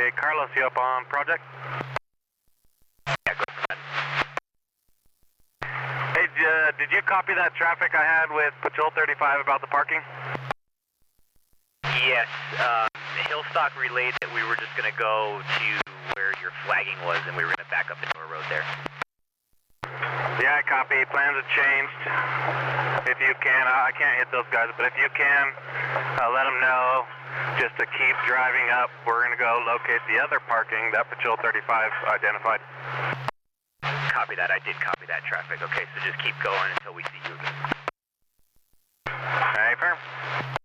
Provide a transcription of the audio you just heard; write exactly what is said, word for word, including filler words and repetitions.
Hey, Carlos, you up on project? Yeah, go for that. Hey, uh, did you copy that traffic I had with Patrol thirty-five about the parking? Yes, um, Hillstock relayed that we were just going to go to where your flagging was and we were going to back up into our road there. Yeah, I copy. Plans have changed. If you can, I can't hit those guys, but if you can, uh, let them know just to keep driving up. We're going to go locate the other parking that Patrol thirty-five identified. Copy that. I did copy that traffic. Okay, so just keep going until we see you again. Hey, firm.